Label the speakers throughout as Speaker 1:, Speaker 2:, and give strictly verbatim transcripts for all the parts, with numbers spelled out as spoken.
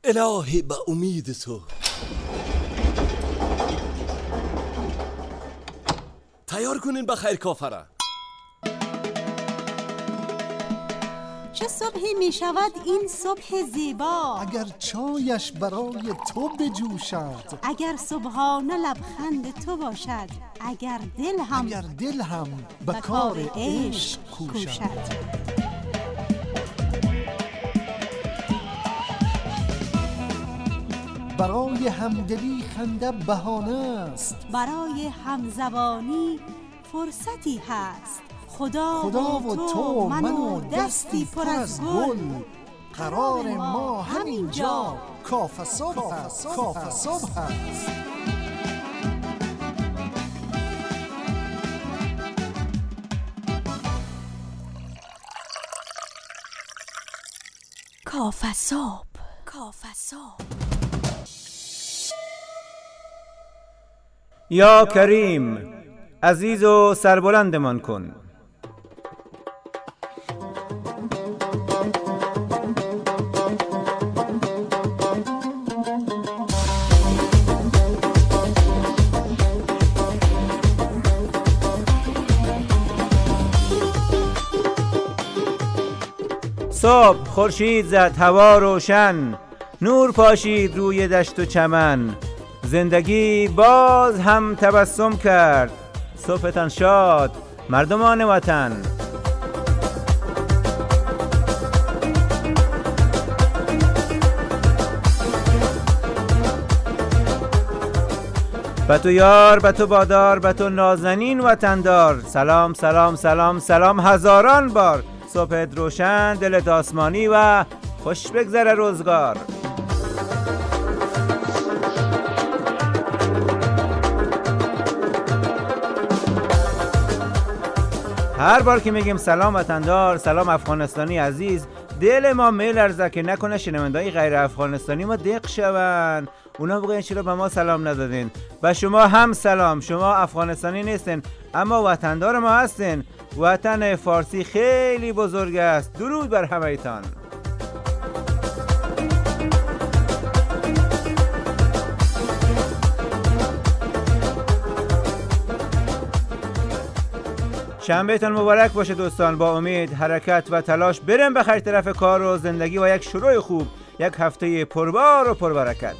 Speaker 1: الهی به امید تو. تیار کنین بخیر کافره.
Speaker 2: چه صبحی می شود این صبح زیبا،
Speaker 3: اگر چایش برای تو بجوشد،
Speaker 2: اگر صبحانه لبخند تو باشد، اگر دل هم
Speaker 3: اگر دل هم به کار عشق کوشد. برای همدلی خنده بهانه است،
Speaker 2: برای همزبانی فرصتی هست. خدا,
Speaker 3: خدا و تو من و دستی پر از گل، قرار ما همینجا کافه صبح است. کافه صبح است.
Speaker 2: کافه صبح. کافه صبح.
Speaker 4: یا کریم، عزیز و سربلندمان کن. صبح خورشید زد، هوا روشن، نور پاشید روی دشت و چمن. زندگی باز هم تبسم کرد، صبحتان شاد مردمان وطن. به تو یار، به تو بادار، به تو نازنین وطندار. سلام سلام سلام سلام هزاران بار. صبحت روشن، دلت آسمانی و خوش بگذره روزگار. هر بار که میگیم سلام وطندار، سلام افغانستانی عزیز، دل ما میلرزه که نکنه شنونده‌های غیر افغانستانی ما دق شون. اونا بگن چرا به ما سلام ندادین؟ به شما هم سلام. شما افغانستانی نیستین اما وطندار ما هستین. وطن فارسی خیلی بزرگ است. درود بر همه ایتان. شنبهتان مبارک باشه دوستان. با امید، حرکت و تلاش بریم به خیر طرف کار و زندگی و یک شروع خوب، یک هفته پربار و پربرکت.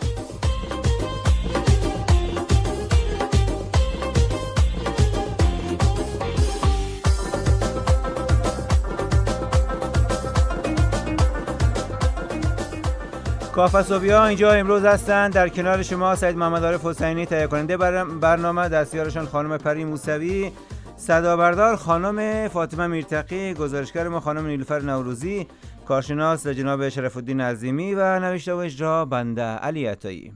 Speaker 4: کافه صبحی‌ها اینجا امروز هستند. در کنار شما سید محمد عارف حسینی، تهیه کننده برنامه، دستیارشان خانم پری موسوی، صدا بردار خانم فاطمه میرتقی، گزارشگر ما خانم نیلوفر نوروزی، کارشناس جناب شرف الدین عظیمی و نوشته و اجرا بنده علی عطایی.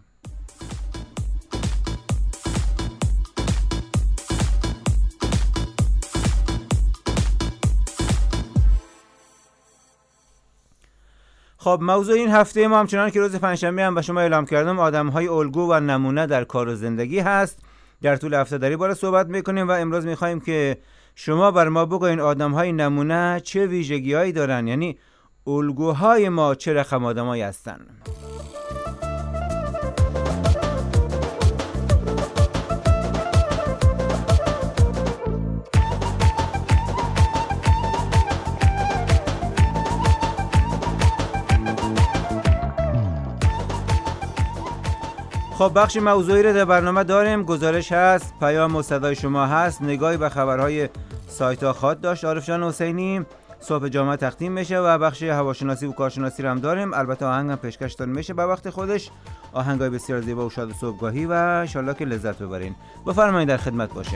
Speaker 4: خب موضوع این هفته ما همچنان که روز پنجشنبه هم به شما اعلام کردم، آدم‌های الگو و نمونه در کار و زندگی هست. در طول هفته در این باره صحبت میکنیم و امروز میخوایم که شما بر ما بگوین آدم‌های نمونه چه ویژگی‌هایی دارن، یعنی الگوهای ما چه رقم آدمایی هستن. خب بخش موضوعی رو در برنامه داریم. گزارش هست، پیام و صدای شما هست، نگاهی به خبرهای سایت ها خواهد داشت عارف جان حسینی، صبح جامعه تقدیم میشه و بخش هواشناسی و کارشناسی رو هم داریم. البته آهنگ هم پیشکشتان میشه به وقت خودش، آهنگای بسیار زیبا و شاد و صبحگاهی و ان شاءالله که لذت ببرین. بفرمایید در خدمت باشیم.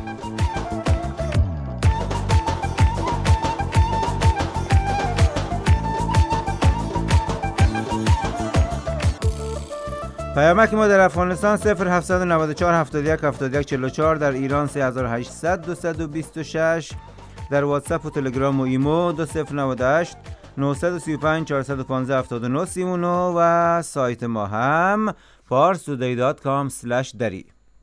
Speaker 4: پیامک ما در افغانستان صفر هفت نه چهار هفتاد و یک هفتاد و یک چهل و چهار، در ایران سه هزار و هشتصد دویست و بیست و شش، در واتساپ و تلگرام و ایمو دو صفر نه هشت نه سه پنج چهار یک پنج هفت نه سه نه و سایت ما هم پارسودی دات کام اسلش دری.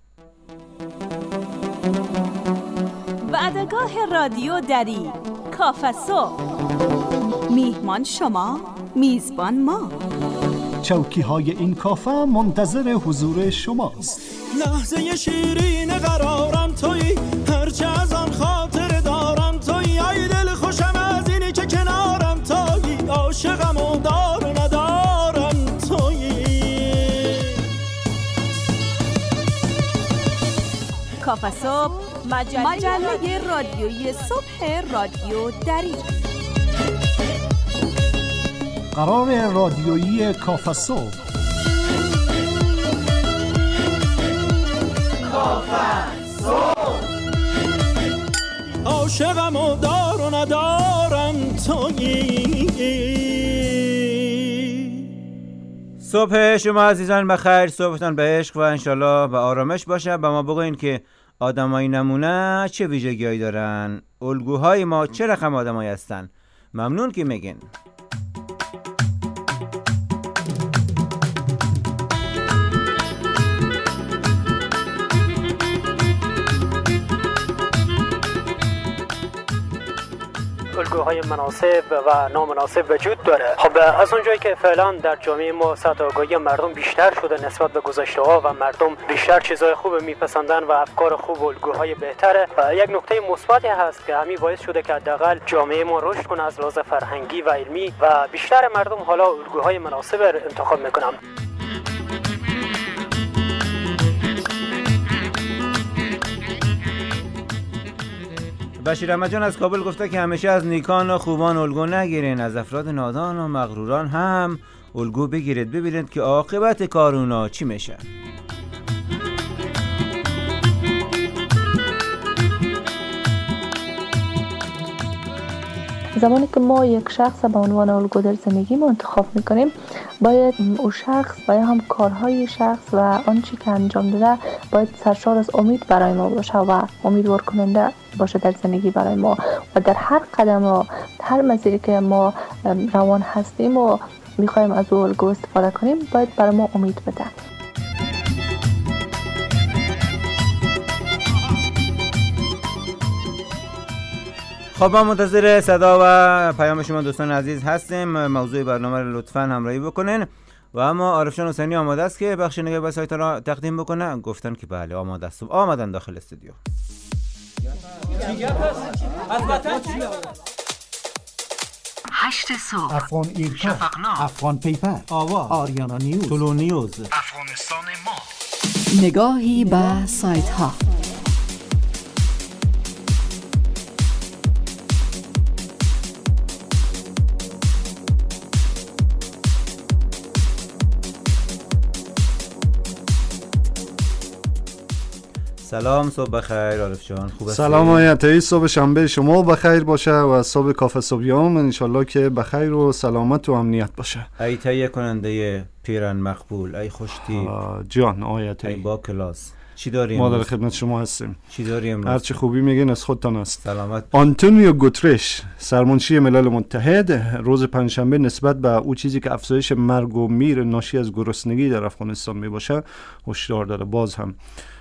Speaker 5: وعدگاه رادیو دری، کافه صبح. میهمان شما، میزبان ما.
Speaker 3: چوکی های این کافه منتظر حضور شماست.
Speaker 6: لحظه شیرین قرارم تویی، هرچه از آن خاطر دارم تویی، ای دل خوشم از اینی که کنارم تویی، عاشقم و دار و ندارم تویی.
Speaker 5: کافه صبح، مجله, مجله رادیویی صبح رادیو دری.
Speaker 3: قرار رادیویی کافه صبح.
Speaker 6: کافه صبح، عاشقم و دار و ندارم تویی.
Speaker 4: صبح شما عزیزان بخیر، صبحتان به عشق و انشالله به آرامش باشه. با ما بگوین که آدمای نمونه چه ویژگی‌هایی دارن، الگوهای ما چه رقم آدمایی هستن. ممنون که میگین.
Speaker 7: الگوهای مناسب و نامناسب وجود داره. خب از اونجایی که فعلا در جامعه ما سطح آگاهی مردم بیشتر شده نسبت به گذشته‌ها و مردم بیشتر چیزهای خوب میپسندن و افکار خوب و الگوهای بهتره، یک نکته مثبتی هست که همین باعث شده که حداقل جامعه ما رشد کنه از لحاظ فرهنگی و علمی و بیشتر مردم حالا الگوهای مناسب انتخاب میکنن.
Speaker 4: بشیر احمد جان از کابل گفته که همیشه از نیکان و خوبان الگو نگیرین، از افراد نادان و مغروران هم الگو بگیرید، ببینید که عاقبت کار اونا چی میشه.
Speaker 8: زمانی که ما یک شخص به عنوان الگو در زندگی ما انتخاب میکنیم، باید او شخص و یا هم کارهای شخص و آنچه که انجام داده باید سرشار از امید برای ما باشه و امیدوار کننده باشه در زندگی برای ما و در هر قدم و هر مسیری که ما روان هستیم و میخوایم از او الگو استفاده کنیم باید برای ما امید بده.
Speaker 4: خب ما منتظر صدا و پیام شما دوستان عزیز هستیم. موضوع برنامه رو لطفاً همراهی بکنین و اما عارف جان حسینی آماده است که بخش نگاه به سایت را تقدیم بکنه. گفتن که بله آماده است. آمدن داخل استودیو.
Speaker 9: هشت صبح،
Speaker 3: افغان ایرکا،
Speaker 9: شفقنامه،
Speaker 3: افغان پیپر،
Speaker 9: آواز،
Speaker 3: آریانا نیوز،
Speaker 4: طلوع نیوز،
Speaker 9: افغانستان ما.
Speaker 5: نگاهی به سایت ها.
Speaker 4: سلام، صبح بخیر عارف جان، خوب هستی؟
Speaker 10: سلام آیت، صبح شنبه شما بخیر باشه و صبح کافه صبحیام انشالله که بخیر و سلامت و امنیت باشه.
Speaker 4: ای تهیه کننده پیرن مقبول، ای خوشتی
Speaker 10: جان آیت،
Speaker 4: ای با کلاس، چی داریم؟
Speaker 10: ما در خدمت شما هستیم.
Speaker 4: چی داریم؟
Speaker 10: هر چی خوبی میگین از خودتان است.
Speaker 4: سلامت.
Speaker 10: آنتونیو گوترش سرمنشی ملل متحد روز پنجشنبه نسبت به او چیزی که افزایش مرگ و میر ناشی از گرسنگی در افغانستان میباشه هشدار داده. باز هم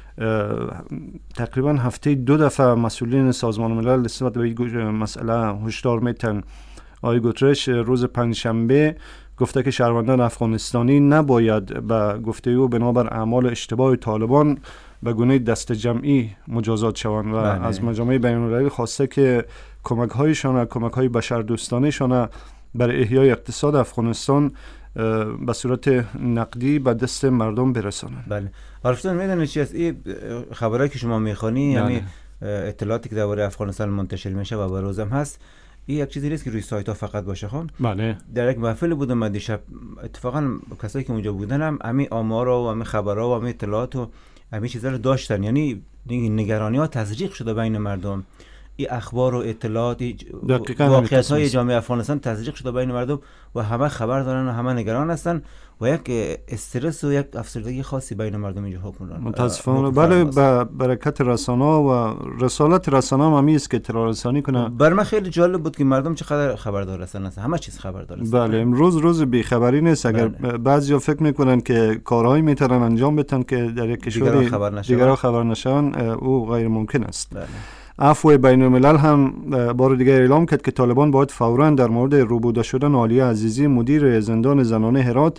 Speaker 10: تقریبا هفته دو دفعه مسئولین سازمان ملل نسبت به این مسئله هشدار میتن. آقای گوترش روز پنجشنبه گفته که شهروندان افغانستانی نباید به گفته او بنابر اعمال اشتباه طالبان به گونه دست جمعی مجازات شوند و بله. از مجامع بین‌المللی خواسته که کمک هایشان، کمک های بشردوستانه شان برای احیای اقتصاد افغانستان به صورت نقدی به دست مردم برسانند.
Speaker 4: بله. عارفتان میدونید چی است این خبرایی که شما میخوانی، یعنی اطلاعاتی که درباره افغانستان منتشر میشه و بروزم هست، این یک چیزی نیست که روی سایت ها فقط باشه. خون
Speaker 10: بله.
Speaker 4: در یک محفل بودم من دیشب، اتفاقا کسایی که اونجا بودن هم همین آمار و همین خبرها و همین اطلاعات و همین چیزا رو داشتن، یعنی نگرانی ها تزریق شده بین مردم. این اخبار و اطلاعات، واقعیت های جامعه افغانستان تزریق شده بین مردم و همه خبر دارن و همه نگران هستن و یک استرس و یک افسردگی خاصی بین مردم اینجا حکم دارن.
Speaker 10: متاسفانه بله، به برکت رسانه و رسالت رسانه هم همیست که اطلاع رسانی کنه.
Speaker 4: بر من خیلی جالب بود که مردم چقدر خبردار هستن، همه چیز خبردار هستن.
Speaker 10: بله، امروز روز بیخبری نیست. اگر بله. بعضیا فکر میکنن که کارهایی میتونن انجام بدن که در یک کشور دیگرها خبر نشون، او غیر ممکن است. بله. عفو بین الملل هم بار دیگر اعلام کرد که طالبان باید فوراً در مورد روبوده شدن عالیه عزیزی مدیر زندان زنانه هرات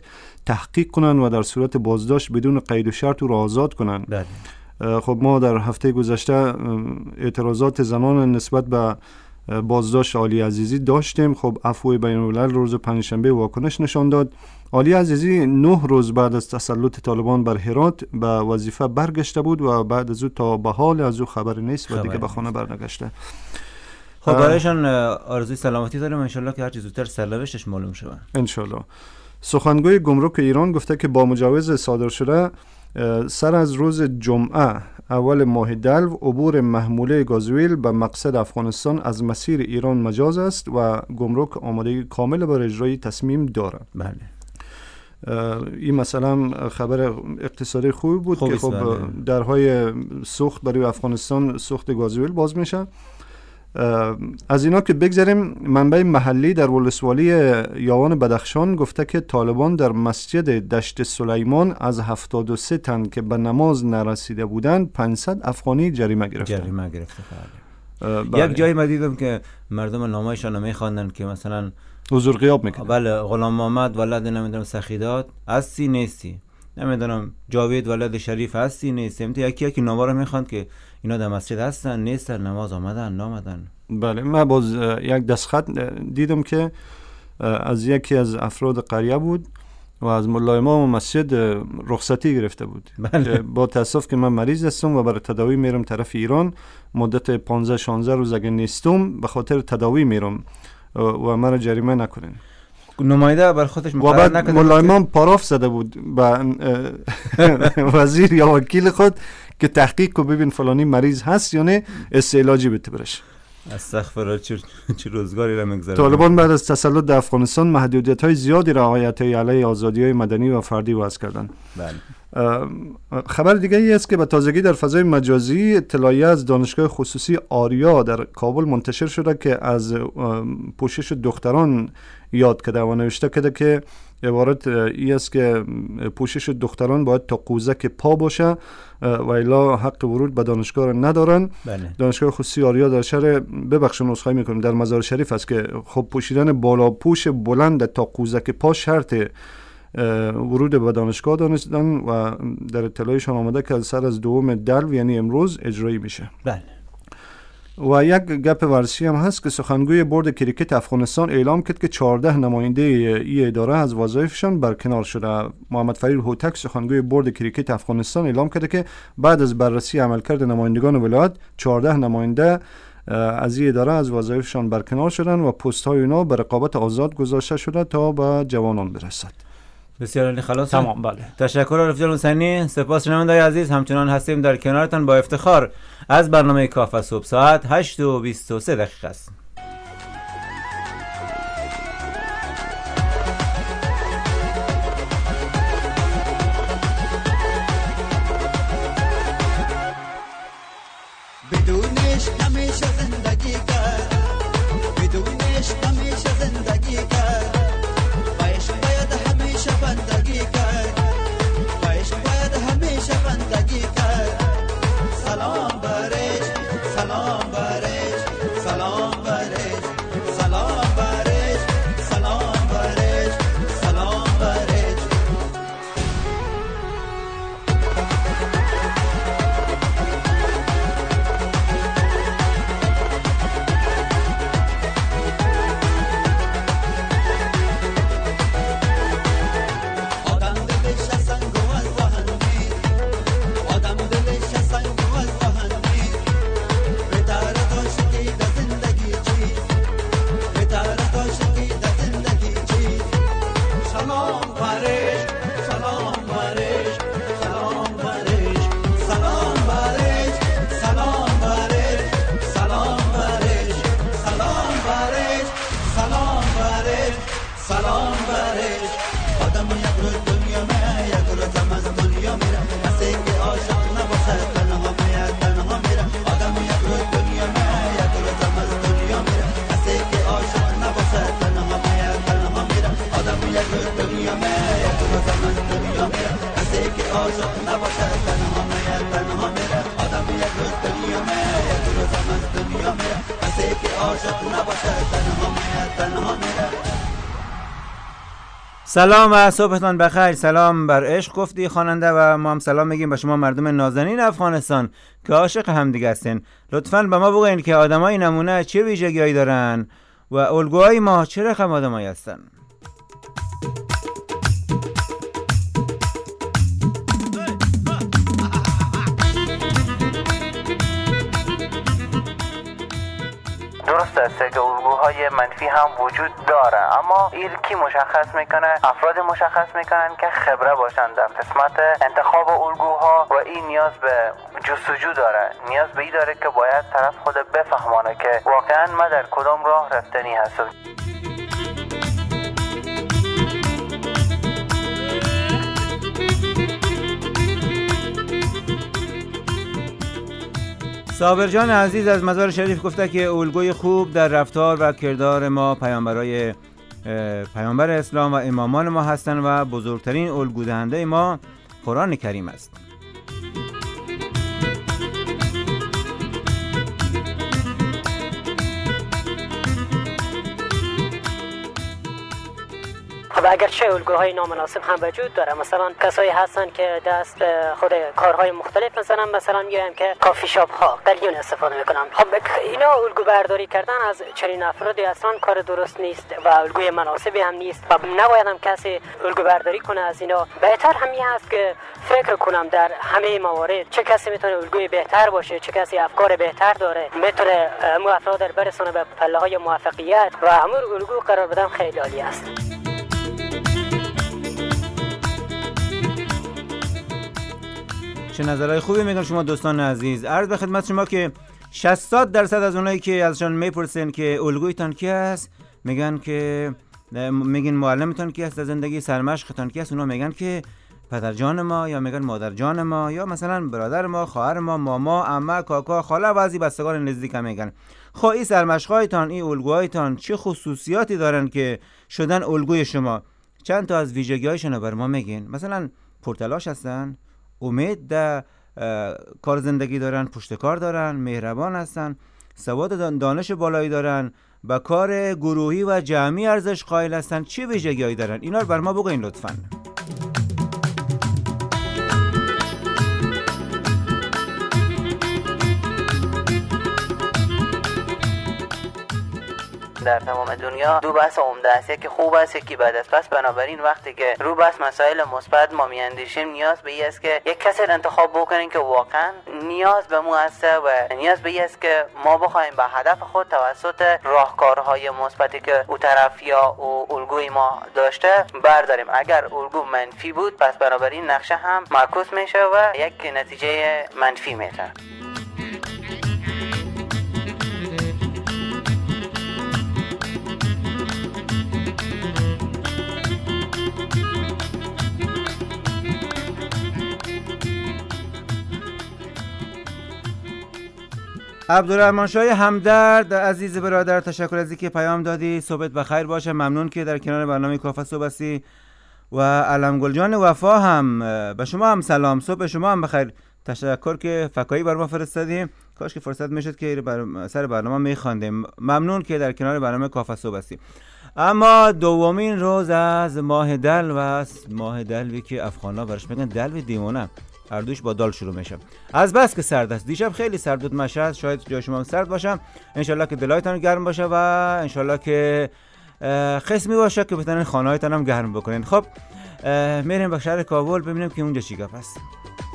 Speaker 10: تحقیق کنن و در صورت بازداشت بدون قید و شرط او را آزاد کنن.
Speaker 4: بله.
Speaker 10: خب ما در هفته گذشته اعتراضات زنان نسبت به بازداشت علی عزیزی داشتیم. خب عفو بین الملل روز پنجشنبه واکنش نشان داد. علی عزیزی نه روز بعد از تسلط طالبان بر هرات به وظیفه برگشته بود و بعد از او تا به حال از او خبر نیست و دیگه به خانه برنگشته.
Speaker 4: خب برایشان آرزوی سلامتی داریم، ان شاءالله که هر چه زودتر سرنوشتش معلوم شه.
Speaker 10: ان شاءالله. سخنگوی گمرک ایران گفته که با مجوز صادر شده سر از روز جمعه اول ماه دلو عبور محموله گازوئیل به مقصد افغانستان از مسیر ایران مجاز است و گمرک آمادگی کامل برای اجرای تصمیم دارد.
Speaker 4: بله.
Speaker 10: این مثلا خبر اقتصادی خوبی بود که خب درهای سوخت برای افغانستان سوخت گازوئیل باز میشه. از اینا که بگذاریم، منبع محلی در ولسوالی یاوان بدخشان گفته که طالبان در مسجد دشت سلیمان از هفتاد و سه تن که به نماز نرسیده بودند پانصد افغانی جریمه گرفتند.
Speaker 4: جریمه گرفته. بله. یک جایی من دیدم که مردم نامه‌شان می‌خواندن که مثلا
Speaker 10: حضور غیاب میکنه.
Speaker 4: بله، غلام محمد ولد نمیدونم سخیدات هستی نیستی، نمیدونم جاوید ولد شریف هستی نیستی، امتی یکی یکی نامه رو میخواند که اینا در مسجد هستن نیستن، نماز آمدن نامدن.
Speaker 10: بله، من باز یک دستخط دیدم که از یکی از افراد قریه بود و از ملا امام مسجد رخصتی گرفته بود.
Speaker 4: بله.
Speaker 10: با تاسف که من مریض هستم و برای تداوی میرم طرف ایران، مدت پانزده شانزده روز اگه نیستم به خاطر تداوی میرم و مرا جریمه نکنین.
Speaker 4: نماینده بر خودش
Speaker 10: مقرر نکرد. و بعد ملا امام پاراف زده بود به وزیر یا وکیل خود که تحقیق کو ببین فلانی مریض هست یا نه، استعلاجی بده برش.
Speaker 4: استغفرالله، چه چه روزگاری را میگذره.
Speaker 10: طالبان بعد از تسلط در افغانستان محدودیت‌های زیادی رعایت علیه آزادی‌های مدنی و فردی وضع کردند.
Speaker 4: بله.
Speaker 10: خبر دیگه ای است که به تازگی در فضای مجازی اطلاعیه از دانشگاه خصوصی آریا در کابل منتشر شده که از پوشش دختران یاد کرده و نوشته کرده که عبارت ای است که پوشش دختران باید تا قوزک پا باشه و الا حق ورود به دانشگاه را ندارن.
Speaker 4: بله.
Speaker 10: دانشگاه خصوصی آریا در شهر، ببخشید نسخه میکنم، در مزار شریف است که خب پوشیدن بالا پوش بلند تا قوزک پا شرط ورود به دانشگاه دانستن و در اطلاعشان آمده که از سر از دوم دلو یعنی امروز اجرایی میشه.
Speaker 4: بله.
Speaker 10: و یک گپ ورزشی هم هست که سخنگوی بورد کریکت افغانستان اعلام کرد که چهارده نماینده ای اداره از وظایفشان برکنار شده. محمد فرید هوتک سخنگوی بورد کریکت افغانستان اعلام کرده که بعد از بررسی عملکرد نمایندگان ولایت چهارده نماینده از این اداره از وظایفشان برکنار شدن و پست های اونا به رقابت آزاد گذاشته شده تا به جوانان برسد.
Speaker 4: بسیار عالی، خلاص
Speaker 10: تمام. بله،
Speaker 4: تشکر رفیق حسینی. سپاس شنوندگان عزیز، همچنان هستیم در کنارتان با افتخار از برنامه کافه صبح. ساعت هشت و بیست و سه دقیقه است.
Speaker 11: بدونش همیشه زندگی کرد، بدونش همیشه زندگی کرد، باش باید همیشه بندگی کرد، باش باید همیشه بندگی کرد. سلام برش، سلام برش، سلام برش، سلام برش، سلام برش، سلام برش.
Speaker 4: سلام و صبحتان بخیر. سلام بر عشق گفتی خواننده و ما هم سلام میگیم به شما مردم نازنین افغانستان که عاشق همدیگه هستین. لطفاً به ما بگوین که آدمای نمونه چه ویژگی‌هایی دارن و الگوهای ما چه رقم آدمایی هستن.
Speaker 12: درست است که الگوهای منفی هم وجود داره، اما این کی مشخص میکنه؟ افراد مشخص میکنن که خبره باشن در قسمت انتخاب الگوها و این نیاز به جستجو داره، نیاز به این داره که باید طرف خود بفهمانه که واقعا ما در کدام راه رفتنی هستم.
Speaker 4: صابر جان عزیز از مزار شریف گفته که الگوی خوب در رفتار و کردار ما پیامبرای پیامبر اسلام و امامان ما هستند و بزرگترین الگو دهنده ما قرآن کریم است.
Speaker 7: خب اگرچه الگوهای نامناسب هم وجود داره، مثلا کسایی هستن که دست خود کارهای مختلف مثلا مثلا میگم که کافی شاپ ها قلیون استفاده میکنن. خب اینا الگو برداری کردن از چنین افرادی اصلا کار درست نیست و الگوی مناسبی هم نیست و نباید هم کسی الگو برداری کنه از اینا. بهتر همین هست که فکر کنم در همه موارد چه کسی میتونه الگوی بهتر باشه، چه کسی افکار بهتر داره، میتونه مو افراد رو برسونه به پله های موفقیت و همون الگو قرار بدن خیلی عالی است.
Speaker 4: چه نظرهای خوبی میگن شما دوستان عزیز. عرض به خدمت شما که شصت درصد از اونایی که ازشان میپرسن که الگویتان کی است، میگن که میگن معلمتان کی است در زندگی، سرمشقتان کی است، اونا میگن که پدر جان ما، یا میگن مادر جان ما، یا مثلا برادر ما، خواهر ما، ماما، عمه، کاکا، خاله و بعضی بستگان نزدیک هم میگن. خب این سرمشقایتان، این الگوهایتان چه خصوصیاتی دارن که شدن الگوی شما؟ چند تا از ویژگی‌هایشون بر ما میگین. مثلا پرتلاش هستن، امید در کار زندگی دارن، پشتکار دارن، مهربان هستن، سواد دانش بالایی دارن، با کار گروهی و جمعی ارزش قائل هستن. چه ویژگی‌هایی دارن؟ اینا رو بر ما بگین لطفاً.
Speaker 12: در تمام دنیا دو بحث عمده است، که خوب است یکی بد است. پس بنابراین وقتی که رو بحث مسائل مثبت ما میاندیشیم، نیاز به این است که یک کسی را انتخاب بکنیم که واقعا نیاز به ما است و نیاز به این است که ما بخوایم به هدف خود توسط راهکارهای مثبتی که او طرف یا او الگوی ما داشته برداریم. اگر الگو منفی بود، پس بنابراین نقشه هم معکوس میشه و یک نتیجه منفی میشه.
Speaker 4: عبدالرحمن شاه همدرد عزیز برادر، تشکر از اینکه پیام دادی. صبحت بخیر باشه. ممنون که در کنار برنامه کافه صبح هستی. و علم گل جان وفا هم به شما هم سلام. صبح شما هم بخیر. تشکر که فکایی بر ما فرستادیم. کاش که فرصت میشد که بر سر برنامه میخواندیم. ممنون که در کنار برنامه کافه صبح هستی. اما دومین روز از ماه دل و ماه دلوی که افغانا برش میگن دلو دیوانه، هر دوش با دال شروع میشه. از بس که سرد است. دیشب خیلی سرد بود مشهد، شاید جای شما هم سرد باشه. انشالله که دلایتان گرم باشه و انشالله که خصمی باشه که بتونین خانه‌هایتان هم گرم بکنین. خب میریم به شهر کابل ببینیم که اونجا چی گپ است.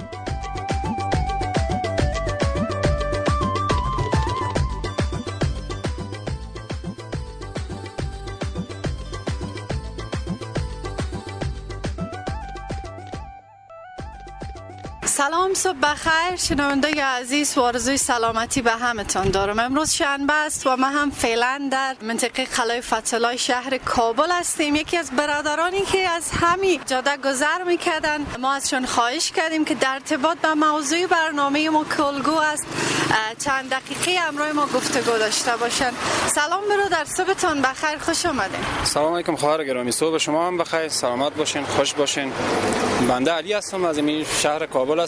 Speaker 13: سلام، صبح بخیر شنونده عزیز و آرزوی سلامتی به همتان دارم. امروز شنبه است و ما هم فعلا در منطقه قلعه فتح الله شهر کابل هستیم. یکی از برادرانی که از همین جاده گذر میکردن، ما ازشون خواهش کردیم که در ارتباط با موضوع برنامه ما که الگو است چند دقیقه همراه ما گفتگو داشته باشن. سلام برادر، صبحتان بخیر، خوش آمدین.
Speaker 14: سلام علیکم خواهر گرامی، صبح شما هم بخیر، سلامت باشین، خوش باشین. بنده علی هستم، از این شهر کابل هستم.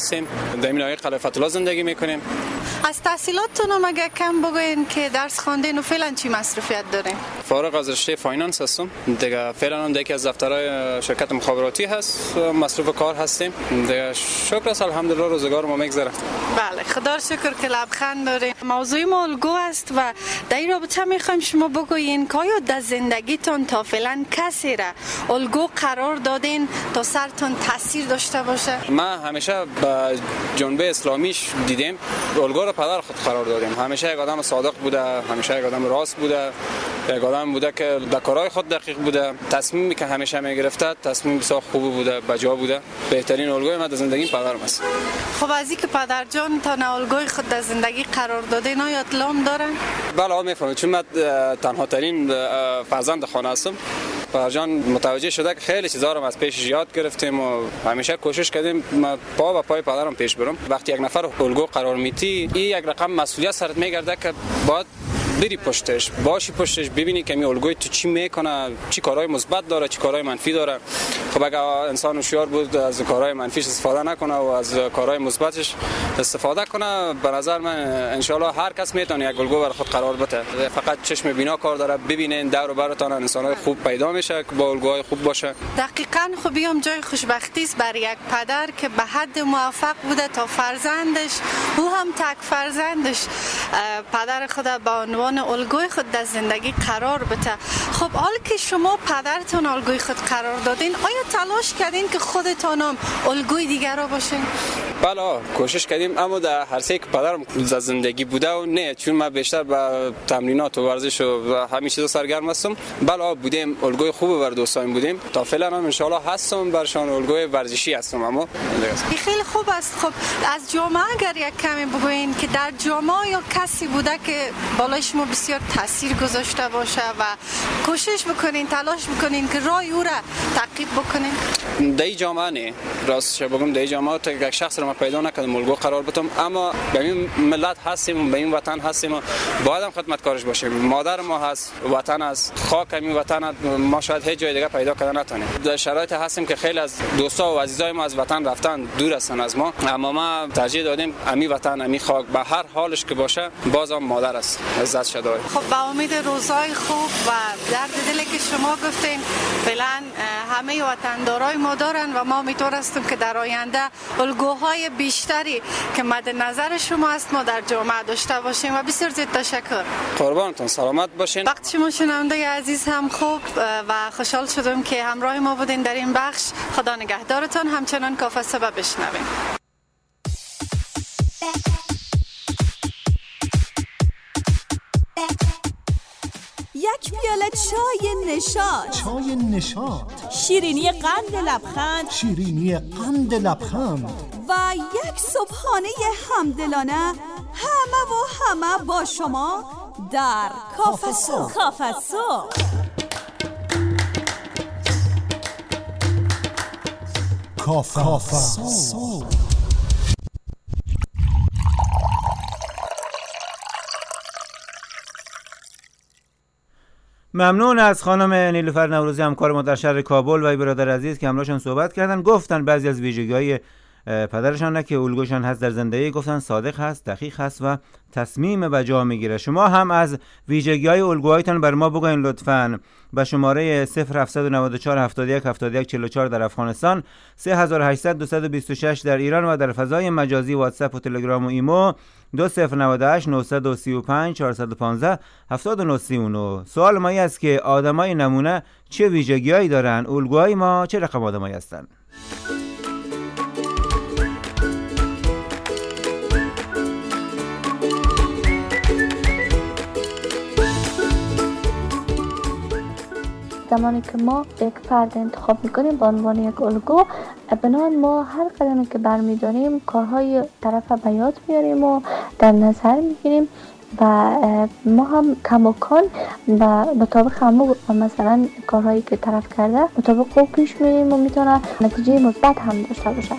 Speaker 14: هستیم. در این ناحیه قلعه فتح الله زندگی میکنیم.
Speaker 13: از تحصیلاتتون هم اگه کم بگوین که درس خواندین و فعلا چی مصروفیت دارین؟
Speaker 14: فارغ از رشته فایننس هستم. دیگه فعلا هم یکی از دفترهای شرکت مخابراتی هست، مصروف کار هستیم. دیگه شکر است الحمدلله روزگار ما میگذره.
Speaker 13: بله خدا شکر که لبخند داریم. موضوع ما الگو است و در این رابطه میخوایم شما بگوین که آیا در زندگیتون تا فعلا کسی را الگو قرار دادین تا سرتون تاثیر داشته باشه؟
Speaker 14: ما همیشه با جنبه اسلامیش دیدیم الگو را پدر خود قرار دادیم. همیشه یک آدم صادق بوده، همیشه یک آدم راست بوده، یک آدم بوده که در کارهای خود دقیق بوده. تصمیمی که همیشه میگرفته تصمیم بسیار خوب بوده، بجا بوده. بهترین الگوی من در زندگی پدرم است.
Speaker 13: خب از اینکه پدر جان تا الگوی خود در زندگی قرار دادین آیا اطلاع دارن؟
Speaker 14: بله میفهمم، چون من تنها ترین فرزند خانه هستم. پدر جان متوجه شده که خیلی چیزا رو از پیش یاد گرفتیم و همیشه کوشش کردیم ما پا به پای پدرم پیش برم. وقتی یک نفر الگو قرار میتی این یک رقم مسئولیت سرت میگرده که باید بری پشتش، باشی پشتش، ببینی که می الگوی تو چی میکنه، چی کارهای مثبت داره، چی کارهای منفی داره. خب اگه انسان هوشیار بود از کارهای منفیش استفاده نکنه و از کارهای مثبتش استفاده کنه، به نظر من ان شاء الله هر کس میتونه یک الگو برای خود قرار بده. فقط چشم بینا کار داره، ببینین دور و برتون انسانای خوب پیدا میشه که با الگوهای خوب باشه.
Speaker 13: دقیقاً. خب بیام جای خوشبختی است برای یک پدر که به حد موفق بوده تا فرزندش، او هم تک فرزندش، پدر خود به عنوان الگوی خود در زندگی قرار بده. خب حال که شما پدرتون الگوی خود قرار دادین، آیا تلاش کردین که خودتون هم الگوی دیگر را باشین؟
Speaker 14: بله کوشش کردیم، اما در هر سه که پدرم در زندگی بوده و نه، چون من بیشتر با تمرینات و ورزش و همین چیزا سرگرم هستم. بله بودیم الگوی خوب بر دوستان بودیم. تا فعلا هم ان شاء الله هستم برشان الگوی ورزشی هستم. اما
Speaker 13: خیلی خوب است. خب از جامعه اگر یک کمی بگوین که در جامعه یا کسی بوده که بالای شما بسیار تاثیر گذاشته باشه و کوشش بکنین، تلاش بکنین که راه او را تعقیب بکنین؟
Speaker 14: در جامعه نه، راستش بگم در جامعه تا یک شخص رو من پیدا نکردم الگو قرار بدم، اما به این ملت هستیم، به این وطن هستیم و باید هم خدمتکارش باشیم. مادر ما هست، وطن است، خاک این وطن، ما شاید هیچ جای دیگه پیدا کردن نتونیم. در شرایط هستیم که خیلی از دوستا و عزیزای ما از وطن رفتن، دور هستن از ما، اما ما ترجیح دادیم امی وطن، امی خاک به هر حالش که باشه بازم مادر است، عزت شده.
Speaker 13: خب با امید روزای خوب و درد دلی که شما گفتین فعلا همه وطندارای ما دارن و ما امیدوار هستیم که در آینده الگوهای بیشتری که مد نظر شما است ما در جامعه داشته باشیم و بسیار زیاد تشکر.
Speaker 14: قربانتون، سلامت باشین.
Speaker 13: وقت شما شنونده عزیز هم خوب و خوشحال شدم که همراه ما بودین در این بخش. خدا نگهدارتون. همچنان کافه صبح بشنویم.
Speaker 2: یک پیاله چای نشاط،
Speaker 3: چای نشاط،
Speaker 2: شیرینی قند لبخند،
Speaker 3: شیرینی قند لبخند
Speaker 2: و یک صبحانه همدلانه، همه و همه با شما در کافه صبح. کافه صبح
Speaker 3: کافه صبح.
Speaker 4: ممنون از خانم نیلوفر نوروزی همکار ما در شهر کابل و برادر عزیز که همراهشان صحبت کردن. گفتن بعضی از ویژگی‌های پدرشان نه که الگوشان هست در زندگی، گفتن صادق هست، دقیق هست و تصمیم به جا میگیره. شما هم از ویژگی‌های الگوهایتان بر ما بگوین لطفاً به شماره صفر هفت نه چهار هفتاد و یک هفتاد و یک چهل و چهار در افغانستان، سه هزار و هشتصد دویست و بیست و شش در ایران و در فضای مجازی واتساپ و تلگرام و ایمو دو صفر نه هشت نه سه پنج چهار یک پنج هفت نه سه نه. سوال ما است که آدمای نمونه چه ویژگی‌هایی دارن؟ الگوهای ما چه رقم آدمایی هستن؟
Speaker 8: زمانی که ما یک فرد انتخاب میکنیم به عنوان یک الگو، بنابراین ما هر قدمی که برمیداریم کارهای طرف به یاد میاریم و در نظر میگیریم و ما هم کماکان و مطابق همون مثلا کارهایی که طرف کرده مطابق او پیش میریم و میتونه نتیجه مثبت هم داشته باشه.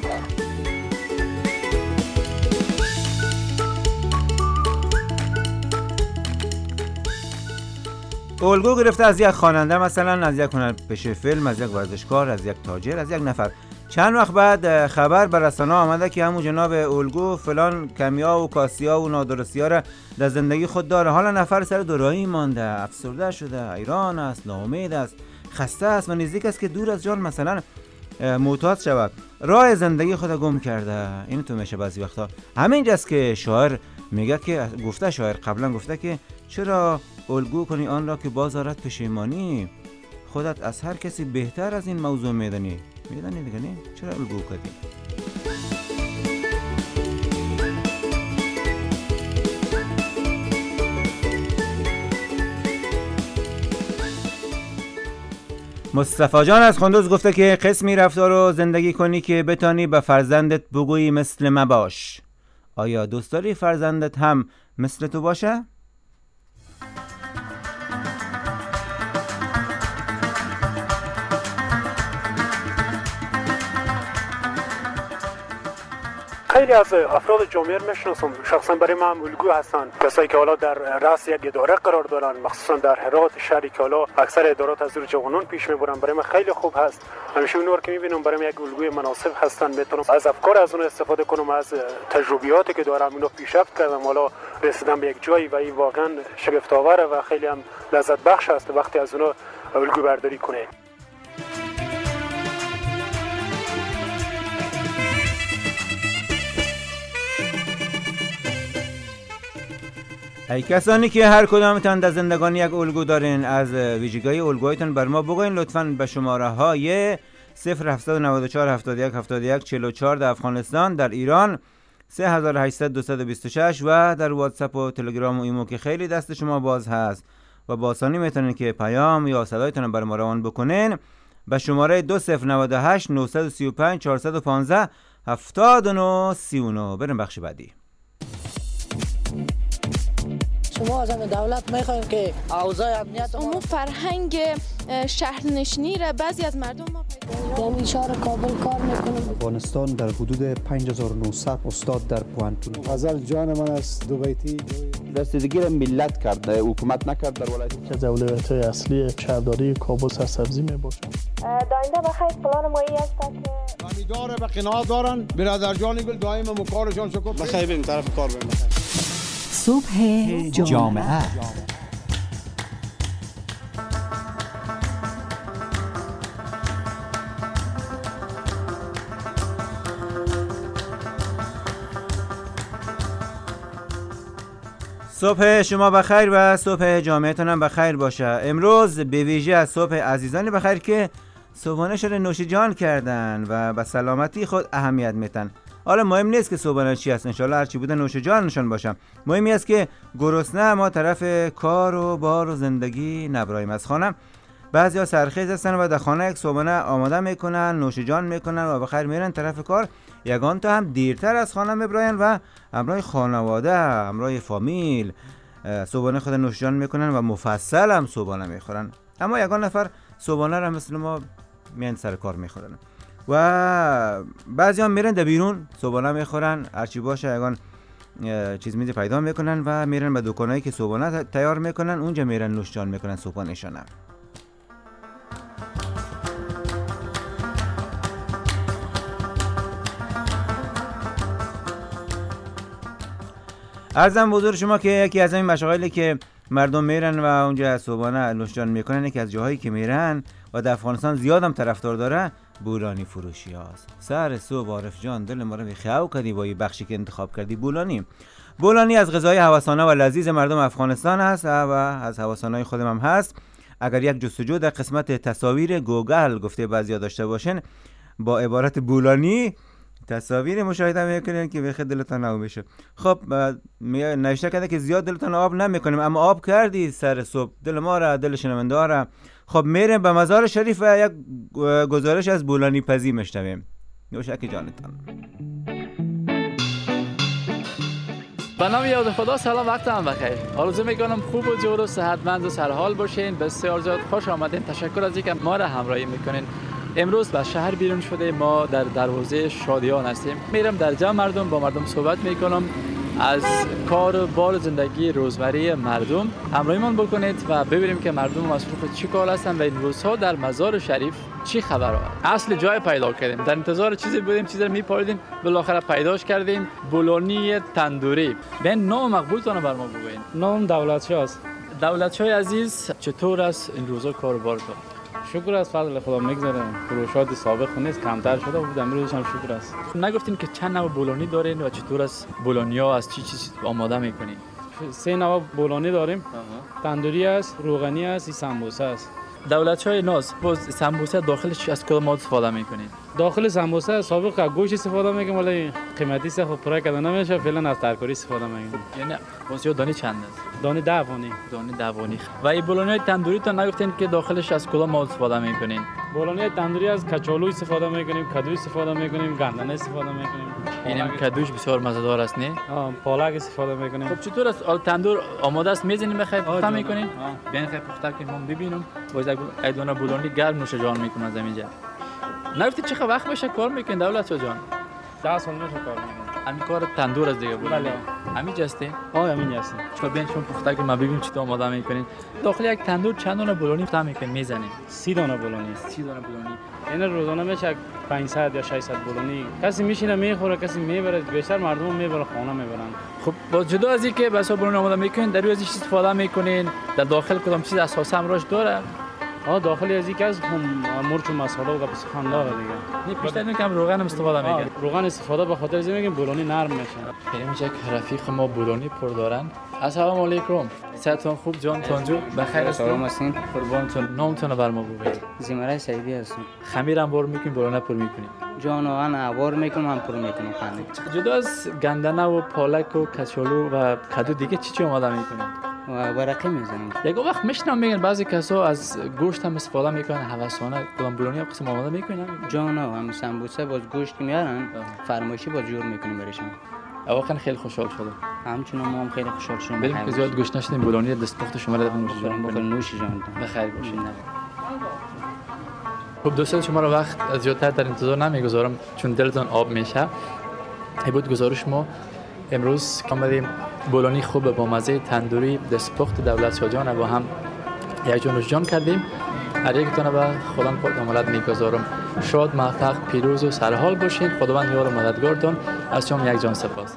Speaker 4: الگو گرفته از یک خواننده، مثلا از یک هنرپیشه فیلم، از یک ورزشکار، از یک تاجر، از یک نفر چند وقت بعد خبر به رسانه آمده که همون جناب الگو فلان کمیا و کاسیا و نادرستی ها را در زندگی خود داره. حالا نفر سر دوراهی مانده، افسرده شده، ایران است، ناامید است، خسته است و نزدیک است که دور از جان مثلا معتاد شود، راه زندگی خود گم کرده. این تو میشه بعضی وقتا. همینجاست که شاعر میگه که گفته شاعر قبلا گفته که چرا الگو کنی آن را که باز آرد پشیمانی، خودت از هر کسی بهتر از این موضوع میدانی. میدانی دیگه نه؟ چرا الگو کردی؟ مصطفی جان از خندوز گفته که قسمی رفتار رو زندگی کنی که بتانی به فرزندت بگویی مثل ما باش. آیا دوست داری فرزندت هم مثل تو باشه؟
Speaker 7: خیلی از افراد جامعه رو میشناسم، شخصا برای من الگو هستن، کسایی که حالا در رأس یک اداره قرار دارن، مخصوصا در هرات شهری که حالا اکثر ادارات از روی جوانان پیش میبرن. برای من خیلی خوب هست. همیشه اونها که میبینم برای من یک الگوی مناسب هستن. میتونم از افکار از اون استفاده کنم، از تجربیاتی که دارم اینو پیشرفت کردم، حالا رسیدم به یک جایی و این واقعا شگفت آوره و خیلی هم لذت بخش است وقتی از اونها الگو برداری کنه.
Speaker 4: ای کسانی که هر کدامتان در زندگانی یک الگو دارین، از ویژگی الگوهایتان بر ما بگوین لطفاً به شماره های صفر هفت نه چهار هفتاد و یک هفتاد و یک چهل و چهار در افغانستان، در ایران سه هزار و هشتصد دویست و بیست و شش و در واتساپ و تلگرام و ایمو که خیلی دست شما باز هست و با آسانی میتونین که پیام یا صدایتان بر ما روان بکنین به شماره دو صفر نه هشت نه سه پنج چهار یک پنج هفتاد و نه سی و نه. بریم بخش بعدی.
Speaker 15: شما از همه دولت میخوایم که اوضاع امنیت
Speaker 16: اون فرهنگ شهرنشینی را بعضی از مردم ما
Speaker 15: پیدا یعنی شهر کابل کار میکنم.
Speaker 17: افغانستان در حدود پنج هزار و نهصد استاد در پوهنتون.
Speaker 18: غزل جان من است دو بیتی
Speaker 19: رسیدگی را ملت کرده، حکومت نکرد در ولایت
Speaker 20: که از اولویت‌های اصلی شهرداری کابل سرسبزی میباشد.
Speaker 21: داینده بخیر پلان مایی است که
Speaker 18: امیدواره به قناعت دارن برادر جان گل دائم مکارشان شکر
Speaker 14: بخیر بریم طرف کار بریم.
Speaker 5: صبح جامعه
Speaker 4: صبح شما بخیر و صبح جامعهتون هم بخیر باشه. امروز به ویژه از صبح عزیزانی بخیر که صبحانه شده نوش جان کردن و به سلامتی خود اهمیت میتن. حالا مهم نیست که صبحانه چی هست، انشالله هرچی بوده نوش جانشان باشم. مهمی است که گرسنه ما طرف کار و بار و زندگی نبرایم از خانه. بعضیا سرخیز هستن و در خانه یک صبحانه آماده میکنن، نوش جان میکنن و بخیر میرن طرف کار. یگان تا هم دیرتر از خانه میبراین و همراه خانواده، همراه فامیل صبحانه خود نوش جان میکنن و مفصل هم صبحانه میخورن. اما یگان نفر صبحانه را مثل ما میان سر کار میخورن و بعضی هم میرن در بیرون صبحانه میخورن. هرچی باشه یگان چیز میزی پیدا میکنن و میرن به دکانایی که صبحانه تیار میکنن، اونجا میرن نوش جان میکنن صبحانه شانه. عرضم حضور شما که یکی از این مشاغلی که مردم میرن و اونجا صبحانه نوش جان میکنن، یکی از جاهایی که میرن و در افغانستان زیاد هم طرفدار داره بولانی فروشی هاست. سر صبح عارف جان دل ما رو بخیو کردی با این بخشی که انتخاب کردی. بولانی بولانی از غذای هوسانه و لذیذ مردم افغانستان هست و از هوسانه‌های خودم هم هست. اگر یک جستجو در قسمت تصاویر گوگل گفته بعضیا داشته باشن با عبارت بولانی تصاویر مشاهده میکنین که بخیر دلتان آب بشه. خب نوشته کرده که زیاد دلتان آب نمیکنیم اما آب کردی سر صبح دل ما را، دل شنونده ها را. خب میریم به مزار شریف و یک گزارش از بولانی پزی میشنویم. نوشکی جانتان.
Speaker 22: به نام یاد خدا سلام، وقت هم بخیر. آرزو میکنم خوب و جور و صحتمند و سرحال باشین. بسیار زیاد خوش آمدین. تشکر از اینکه ما را همراهی میکنین. امروز به شهر بیرون شده، ما در دروازه شادیان هستیم. میرم در جمع مردم با مردم صحبت میکنم از کار و بار زندگی روزمره مردم همراهیمان بکنید و ببینیم که مردم مصروف چی کار هستن و این روزها در مزار شریف چی خبر است. اصل جای پیدا کردیم، در انتظار چیزی بودیم، چیزی رو میپاریدیم، بالاخره پیداش کردیم. بولونی تندوری. بین نام مقبولتون بر ما بگوین.
Speaker 1: نام دولتشاه است.
Speaker 22: دولتشاه عزیز، چطور است این روزا کار بارتون؟
Speaker 1: شکر از فضل خدا میگذره. فروشات سابق نیست، کمتر شده بود، امروز هم شکر است.
Speaker 22: نگفتین که چند نوع بولونی دارین و چطور است بولونیا از چی چیز آماده میکنین؟
Speaker 1: سه نوع بولونی داریم. تندوری است، روغنی است، سمبوسه است.
Speaker 22: دولتشاه ناز، باز سمبوسه داخلش از کدام مواد استفاده میکنین؟
Speaker 1: داخل سمبوسه سابق از گوشت استفاده میکنیم، ولی قیمتی سه خب پورا کده نمیشه، فعلا از ترکاری استفاده میکنیم.
Speaker 22: یعنی واسه دانی چند است؟
Speaker 1: دانی ده وانی.
Speaker 22: دانی ده وانی. و این بولونی تندوری تا نگفتین که داخلش از کدام مواد استفاده میکنین؟
Speaker 1: بولونی تندوری از کچالو استفاده میکنیم، کدو استفاده میکنیم، گندنه استفاده میکنیم.
Speaker 22: اینم کدوش بسیار مزه‌دار است نه؟
Speaker 1: آه، پالک استفاده میکنیم.
Speaker 22: خب چطور است؟ آل تندور آماده است، میزنیم بخیر پخته میکنین؟ بیاین خیر پخته کنیم من ببینم. باز یک دونه بولونی گرم نوش جان میکنه از اینجا. نگفتی چه وقت بشه کار میکنین دولتشاه جان؟
Speaker 1: ده سال میشه کار میکنم.
Speaker 22: همین کار تندور از دیگه بود.
Speaker 1: بله.
Speaker 22: همین جسته؟
Speaker 1: آه همین جسته.
Speaker 22: چطور بیاین شما پخته کنیم ما ببینیم چطور آماده میکنین. داخل یک تندور چند دونه بولونی پخته میکنین میزنین؟
Speaker 1: سی دونه بولونی.
Speaker 22: سی دونه بولونی.
Speaker 1: این روزانه میشه پانصد یا ششصد بولونی. کسی میشینه میخوره، کسی میبره، بیشتر مردم میبره خانه میبرن.
Speaker 22: خب با جدا از اینکه بسا بولونی آماده میکنین، در روی از چیز استفاده میکنین؟ در داخل کدام چیز اساسا امراش داره؟
Speaker 1: آه داخل از یک از هم مرچ و مساله و قبس خنده دیگه.
Speaker 22: نه بیشتر اینکه هم روغن استفاده میکنن.
Speaker 1: روغن استفاده به خاطر اینکه بولونی نرم میشه.
Speaker 22: بریم یک رفیق ما بولونی پر دارن. السلام علیکم. صحتتون خوب جان تونجو؟ بخیر هستین؟
Speaker 6: سلام هستین.
Speaker 22: قربانتون. نامتون رو بر ما بگید.
Speaker 6: زمره سعیدی هستم.
Speaker 22: خمیر هم بار میکنین، بولونی پر میکنین؟
Speaker 6: جان آن بار میکنم، هم پر میکنم خمیر.
Speaker 22: جدا از گندنه و پالک و کچالو و کدو دیگه چی چی آماده میکنین؟
Speaker 6: و ورقه میزنیم.
Speaker 22: یک وقت میشنم میگن بعضی کسا از گوشت هم استفاده میکنن، هوسانه کدام بولونی هم قسم آماده میکنن؟
Speaker 6: جان هم سمبوسه باز گوشت میارن، فرمایشی باز جور میکنیم برشون.
Speaker 22: واقعا خیلی خوشحال شدم.
Speaker 6: همچنین ما هم خیلی خوشحال شدیم.
Speaker 22: بریم که زیاد گوش نشدیم، بولونی دستپخت شما رو نوش جان
Speaker 6: بکنیم. نوش جان.
Speaker 22: بخیر باشین. خب دوستان شما رو وقت زیادتر در انتظار نمیگذارم چون دلتون آب میشه. این بود گزارش ما امروز. آمدیم بولونی خوب با مزه تندوری دستپخت دولتشاه جان با هم یک جان نوش جان کردیم. هر یکتون به خدا پاک امانت میگذارم. شاد، موفق، پیروز و سرحال باشین. خداوند یار و مددگارتون. از شما یک جان سپاس.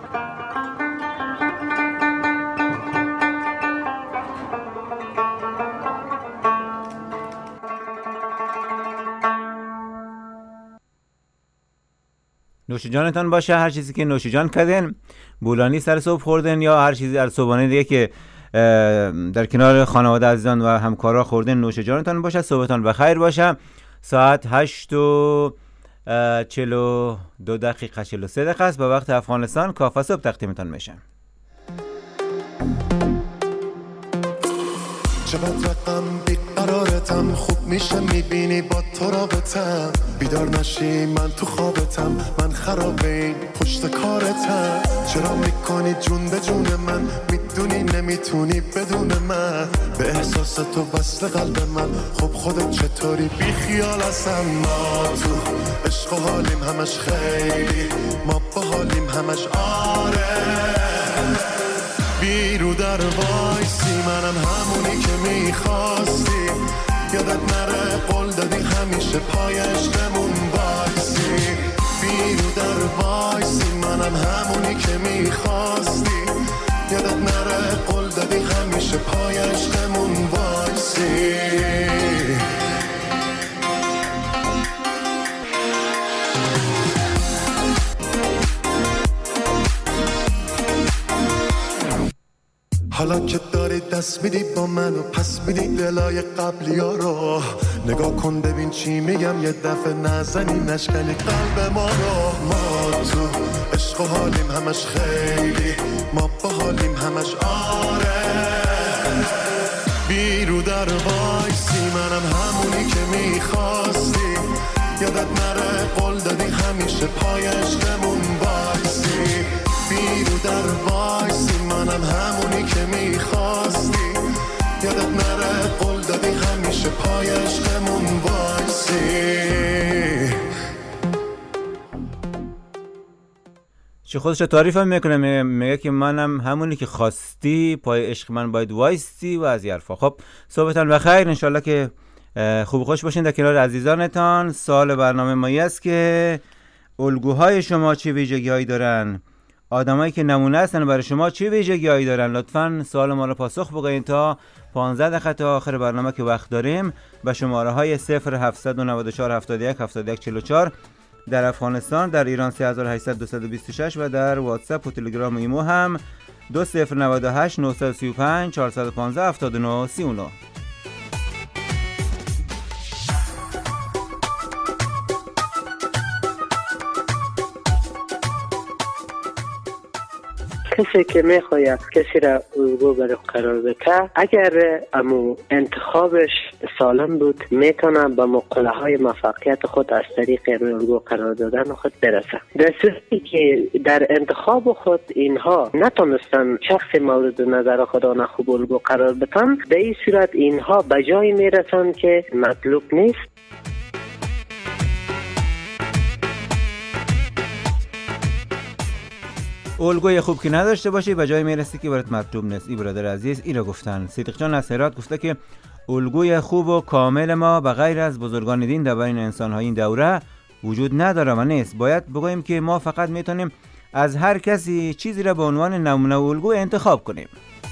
Speaker 4: نوش جانتان باشه. هر چیزی که نوش جان کردین، بولانی سر صبح خوردن یا هر چیزی در صبحانه دیگه که در کنار خانواده عزیزان و همکارا خوردن، نوش جانتان باشه. صبحتان بخیر باشه. ساعت هشت و چهل و دو دقیقه چهل و سه دقیقه است به وقت افغانستان. کافه صبح تقدیمتان میشه.
Speaker 23: چقدر رقم بیقرارتم، خوب میشه میبینی با تو رابطم، بیدار نشی من تو خوابتم، من خراب این پشت کارتم، چرا میکنی جون به جون من، میدونی نمیتونی بدون من، به احساس تو وصل قلب من، خب خودت چطوری بی خیال هستم، ما تو عشق و حالیم همش خیلی، ما با حالیم همش آره، بیرو در وایسی منم همونی که میخواستی، یادت نره قول دادی همیشه پای عشقمون وایسی، بیرو در وایسی منم همونی که میخواستی، یادت نره قول دادی همیشه پای عشقمون وایسی. حالا که داری دست میدی با من و پس میدی دلای قبلی ها رو، نگاه کن ببین چی میگم، یه دفعه نزنی نشکنی قلب ما رو، ما تو عشق و حالیم همش خیلی، ما با حالیم همش آره، بیرو در وایسی منم همونی که میخواستی، یادت نره قول دادی همیشه پای عشقمون وایسی، بیرو در وایسی منم همونی که میخواستی، یادت نره قول دادی همیشه پای عشقمون وایسی.
Speaker 4: چه خودش رو تعریف هم میکنه، میگه که منم همونی که خواستی، پای عشق من باید وایستی و از یرفا. خب صحبتان بخیر، انشالله که خوب خوش باشین در کنار عزیزانتان. سوال برنامه مایی است که الگوهای شما چه ویژگی‌هایی دارن؟ آدمایی که نمونه هستن برای شما چه ویژگی‌هایی دارن؟ لطفاً سوال ما رو پاسخ بدین تا پانزده دقیقه تا آخر برنامه که وقت داریم به شماره‌های صفر هفت نه چهار هفتاد و یک هفتاد و یک چهل و چهار در افغانستان، در ایران سه هزار و هشتصد دویست و بیست و شش و در واتساپ و تلگرام و ایمو هم دو صفر نه هشت نه سه پنج چهار یک پنج هفتاد و نه سی و نه.
Speaker 9: کسی که میخواید کسی را الگو برای قرار بده، اگر امو انتخابش سالم بود میتونه به مقوله های موفقیت خود از طریق الگو قرار دادن خود برسه. در صورتی که در انتخاب خود اینها نتونستن شخص مورد نظر خودشان خوب الگو قرار بدن، به این صورت اینها به جایی میرسن که مطلوب نیست.
Speaker 4: الگوی خوب که نداشته باشی به جای میرسی که برات مطلوب نیست. ای برادر عزیز این را گفتن. صدیق جان از هرات گفته که الگوی خوب و کامل ما به غیر از بزرگان دین در بین انسان‌های این دوره وجود نداره و نیست. باید بگوییم که ما فقط میتونیم از هر کسی چیزی را به عنوان نمونه و الگو انتخاب کنیم.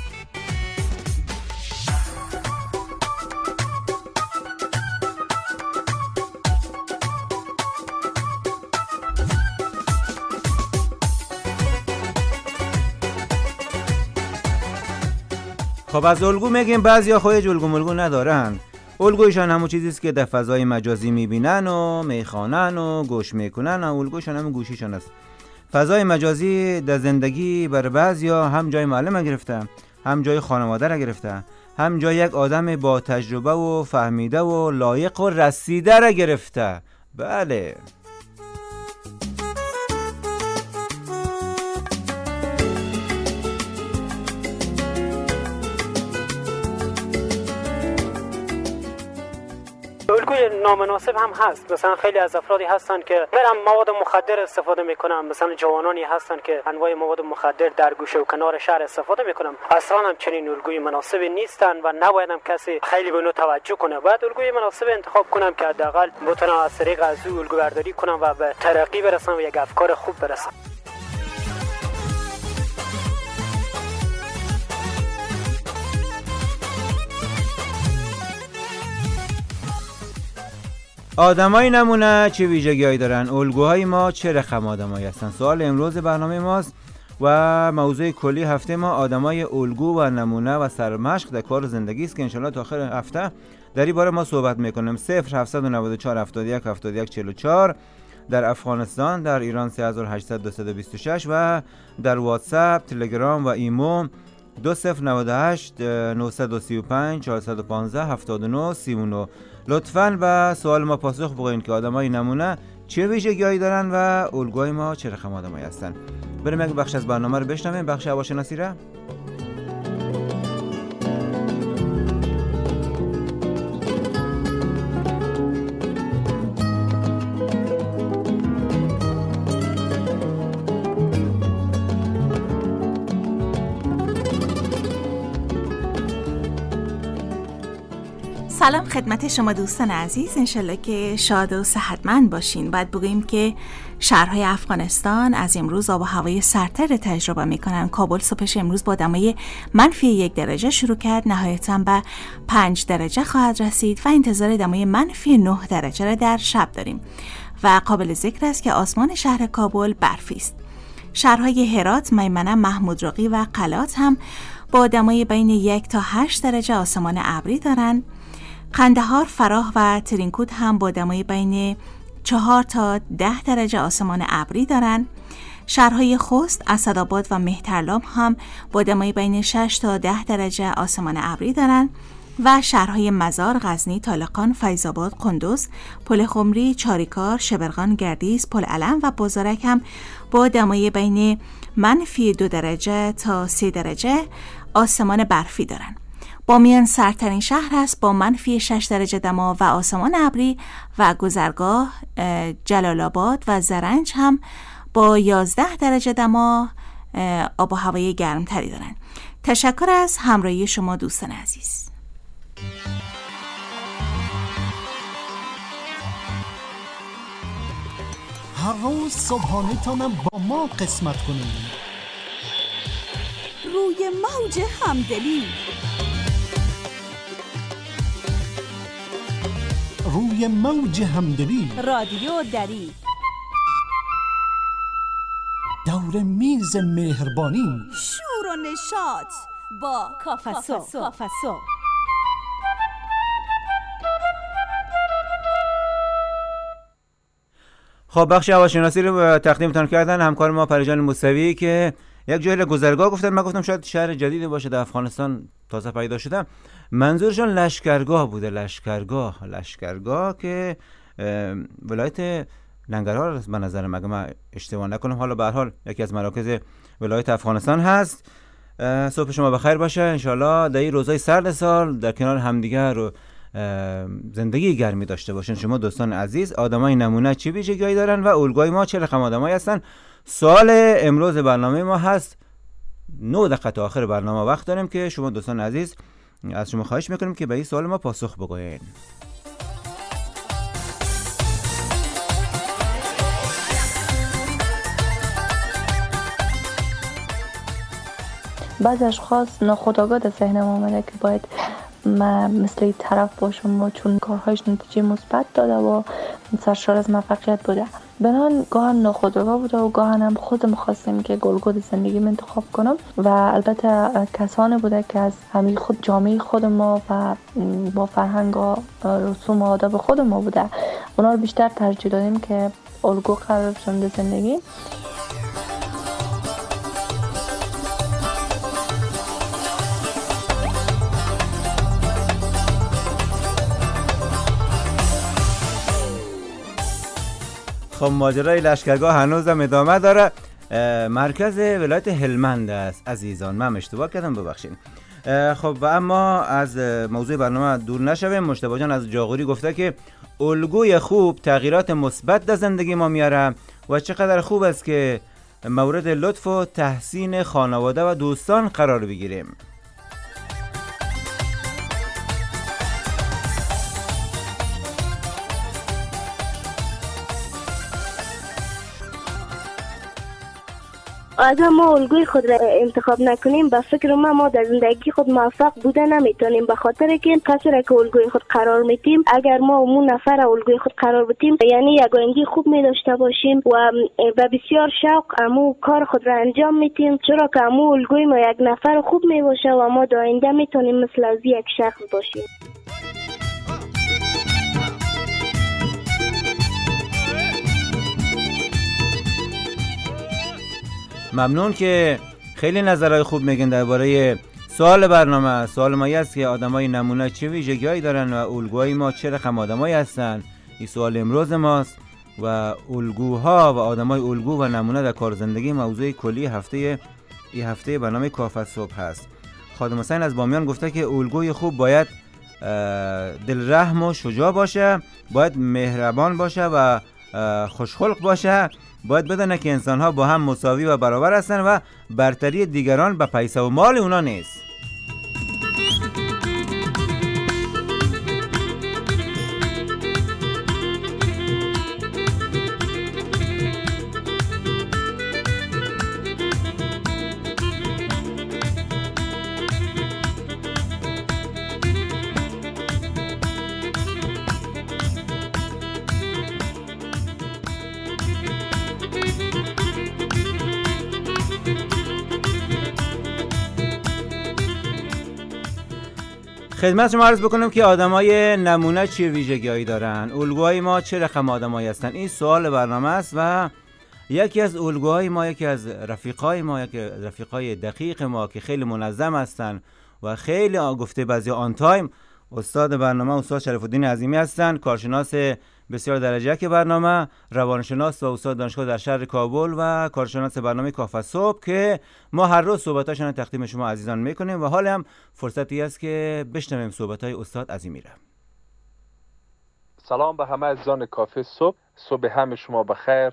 Speaker 4: خب از الگو میگیم بعضیا خودش الگو ملگو ندارن. الگویشان همون چیزی است که در فضای مجازی میبینن و میخوانن و گوش میکنن و الگوشان همون گوشیشان است. فضای مجازی در زندگی بر بعضیا هم جای معلم گرفته، هم جای خانواده را گرفته، هم جای یک آدم با تجربه و فهمیده و لایق و رسیده را گرفته. بله.
Speaker 7: الگوی نامناسب هم هست. مثلا خیلی از افرادی هستن که میرن مواد مخدر استفاده میکنن، مثلا جوانانی هستن که انواع مواد مخدر در گوشه و کنار شهر استفاده میکنن. اصلا هم چنین الگوی مناسبی نیستن و نباید هم کسی خیلی به اونها توجه کنه. باید الگوی مناسب انتخاب کنم که حداقل بتونن از طریق از او الگو برداری کنن و به ترقی برسن و یک افکار خوب برسن.
Speaker 4: آدمای نمونه چه ویژگی‌هایی دارن؟ الگوهای ما چه رقم آدمایی هستن؟ سوال امروز برنامه ماست و موضوع کلی هفته ما آدمای الگو و نمونه و سرمشق در کار و زندگی است که انشالله تا آخر هفته در این باره ما صحبت میکنیم. صفر هفت نه چهار هفتاد و یک هفتاد و یک چهل و چهار در افغانستان، در ایران سه هزار و هشتصد دویست و بیست و شش و در واتساپ، تلگرام و ایمو دو صفر نه هشت نه سه پنج چهار یک پنج هفتاد و نه سی و نه. لطفاً به سوال ما پاسخ بگوین که آدمای نمونه چه ویژگی‌هایی دارن و الگوی ما چه رقم آدمایی هستن. بریم یک بخش از برنامه رو بشنویم، بخش هواشناسی را.
Speaker 2: سلام خدمت شما دوستان عزیز، انشالله که شاد و صحتمند باشین. باید بگوییم که شهرهای افغانستان از امروز آب و هوای سردتر تجربه میکنن. کابل صبحش امروز با دمای منفی یک درجه شروع کرد، نهایتاً به پنج درجه خواهد رسید و انتظار دمای منفی نه درجه را در شب داریم و قابل ذکر است که آسمان شهر کابل برفی است. شهرهای هرات، میمنه، محمود رقی و قلات هم با دمای بین یک تا هشت درجه آسمان ابری دارند. قندهار، فراه و ترینکوت هم با دمای بین چهار تا ده درجه آسمان ابری دارند. شهرهای خوست، اسدآباد و مهترلام هم با دمای بین شش تا ده درجه آسمان ابری دارند و شهرهای مزار، غزنی، طالقان، فیض‌آباد، قندوز، پل خمری، چاریکار، شبرغان، گردیز، پل علم و بازارک هم با دمای بین منفی دو درجه تا سه درجه آسمان برفی دارند. بامیان سردترین شهر است با منفی شش درجه دما و آسمان ابری و گذرگاه، جلال آباد و زرنج هم با یازده درجه دما آب و هوای گرمتری دارن. تشکر از همراهی شما دوستان عزیز.
Speaker 3: هر روز صبحانه تانم با ما قسمت کنیم.
Speaker 10: روی موج همدلی،
Speaker 3: روی موج همدلی،
Speaker 10: رادیو دری،
Speaker 3: دور میز مهربانی،
Speaker 10: شور و نشاط با کافسو.
Speaker 4: خب بخش هواشناسی رو تقدیمتان کردن همکار ما پریجان موسوی که یک جای گذرگاه گفتن. من گفتم شاید شهر جدیدی باشه در افغانستان تازه پیدا شده. منظورشون لشکرگاه بوده. لشکرگاه لشکرگاه که ولایت ننگرهار به نظر من، من اشتباه نکنم. حالا به هر حال یکی از مراکز ولایت افغانستان هست. صبح شما بخیر باشه. انشالله در این روزهای سرد سال در کنار همدیگر رو زندگی گرمی داشته باشین. شما دوستان عزیز، آدمای نمونه چه ویژگی‌هایی دارن و الگوی ما چه رقم آدمایی هستن؟ سوال امروز برنامه ما هست. نه دقیقه تا آخر برنامه وقت داریم که شما دوستان عزیز از شما خواهش میکنیم که به این سوال ما پاسخ بگوین.
Speaker 8: بعضی اشخاص ناخودآگاه در ذهن ما آمده که باید من مثل این طرف باشم و چون کارهایش نتیجه مثبت داده و سرشار از موفقیت بوده. بنان گاهن ناخودآگاه بوده و گاهن هم خودم خواستم که الگوی زندگی من انتخاب کنم و البته کسانی بوده که از همین خود جامعه خود ما و با فرهنگ و رسوم و آداب خود ما بوده. اونا رو بیشتر ترجیح دادیم که الگو قرار بشن در زندگی.
Speaker 4: خب ماجرای لشکرگاه هنوزم ادامه داره. مرکز ولایت هلمند است عزیزان، من اشتباه کردم ببخشید. خب و اما از موضوع برنامه دور نشویم. مجتبی جان از جاغوری گفته که الگوی خوب تغییرات مثبت در زندگی ما میاره و چقدر خوب است که مورد لطف و تحسین خانواده و دوستان قرار بگیریم.
Speaker 21: اگر ما الگوی خود را انتخاب نکنیم به فکر ما ما در زندگی خود موفق بوده نمیتونیم، به خاطر که کسی را که الگوی خود قرار میتیم اگر ما اون نفر را الگوی خود قرار بدیم یعنی یک آینده خوب می داشته باشیم و به بسیار شوق امو کار خود را انجام میتیم، چرا که امو الگوی ما یک نفر خوب می باشه و ما در آینده میتونیم مثل از یک شخص باشیم.
Speaker 4: ممنون که خیلی نظرهای خوب میگن درباره سوال برنامه. سوال ما است که آدمای نمونه چه ویژگی‌هایی دارن و الگوهای ما چه رقم آدمایی هستن. این سوال امروز ماست و الگوها و آدمای الگو و نمونه در کار زندگی موضوع کلی هفته این هفته برنامه کافه صبح هست. خادم حسین از بامیان گفته که الگوی خوب باید دلرحم و شجاع باشه، باید مهربان باشه و خوشخلق باشه، باید بدونه که انسان‌ها با هم مساوی و برابر هستن و برتری دیگران به پیسه و مال اونا نیست. خدمت شما عرض بکنم که آدمای نمونه چه ویژگی‌هایی دارن، الگوهای ما چه رقم آدمایی هستن. این سوال برنامه است و یکی از الگوهای ما، یکی از رفیقای ما، یکی از رفیقای دقیق ما که خیلی منظم هستن و خیلی گفته بعضی آن تایم، استاد برنامه استاد شریف الدین عظیمی هستن، کارشناس بسیار درجه یک برنامه، روانشناس و استاد دانشگاه در شهر کابل و کارشناس برنامه کافه صبح که ما هر روز صحبتاشون تقدیم شما عزیزان میکنیم و حالا هم فرصتی است که بشنویم صحبت‌های استاد عظیمی را.
Speaker 11: سلام به همه عزیزان کافه صبح. صبح همه شما بخیر،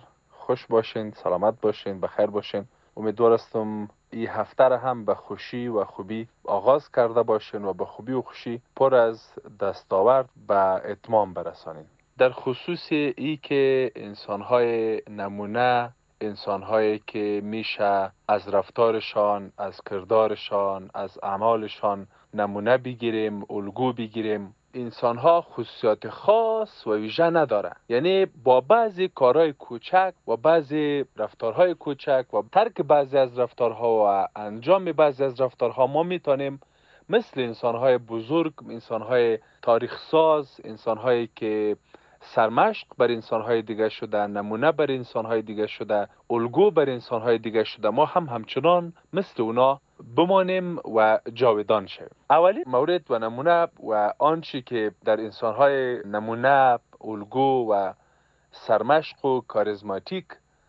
Speaker 11: خوش باشین، سلامت باشین، بخیر باشین. امیدوار هستم این هفته را هم به خوشی و خوبی آغاز کرده باشین و به خوبی و خوشی پر از دستاورد به اتمام برسانین. در خصوص ای که انسان‌های نمونه، انسان‌هایی که میشه از رفتارشان، از کردارشان، از اعمالشان نمونه بگیریم، الگو بگیریم، انسان‌ها خصوصیات خاص و ویژه نداره. یعنی با بعضی کارهای کوچک و بعضی رفتارهای کوچک و ترک بعضی از رفتارها و انجام بعضی از رفتارها ما میتونیم مثل انسان‌های بزرگ، انسان‌های تاریخ ساز، انسان‌هایی که سرمشق بر انسان‌های دیگه شده، نمونه بر انسان‌های دیگه شده، الگو بر انسان‌های دیگه شده، ما هم همچنان مثل اونا بمانیم و جاودان شویم. اولی مورد و نمونه و آنچه که در انسان‌های نمونه، الگو و سرمشق و کاریزماتیک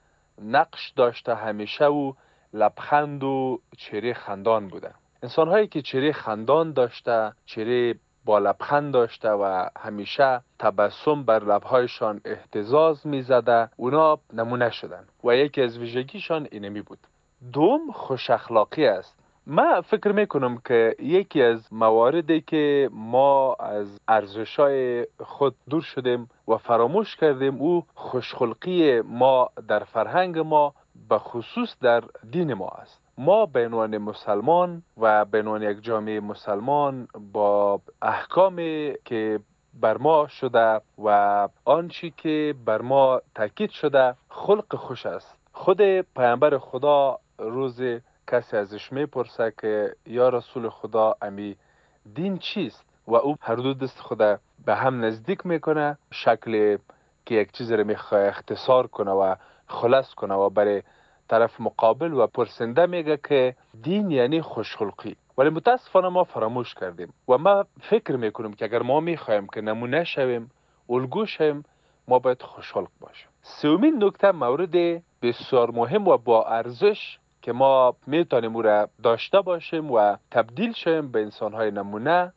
Speaker 11: نقش داشته همیشه و لبخند و چهره خندان بوده. انسان‌هایی که چهره خندان داشته، چهره با لبخند داشته و همیشه تبسم بر لب‌هایشان اهتزاز می‌زده، اونا نمونه شدن و یکی از ویژگیشان اینمی بود. دوم خوش اخلاقی است. من فکر میکنم که یکی از مواردی که ما از ارزش‌های خود دور شدیم و فراموش کردیم او خوشخلقی ما در فرهنگ ما، به خصوص در دین ما است. ما به عنوان مسلمان و به عنوان یک جامعه مسلمان با احکامی که بر ما شده و آنچه که بر ما تاکید شده خلق خوش است. خود پیامبر خدا روز کسی ازش میپرسه که یا رسول خدا امی دین چیست و او هر دو دست خدا به هم نزدیک میکنه، شکل که یک چیز رو میخواه اختصار کنه و خلاص کنه و برای طرف مقابل و پرسنده میگه که دین یعنی خوشخلقی. ولی متاسفانه ما فراموش کردیم و ما فکر میکنیم که اگر ما میخوایم که نمونه شویم، الگو شویم، ما باید خوشخلق باشیم. سومین نکته مورد بسیار مهم و با ارزش که ما میتونیم او را داشته باشیم و تبدیل شویم به انسانهای نمونه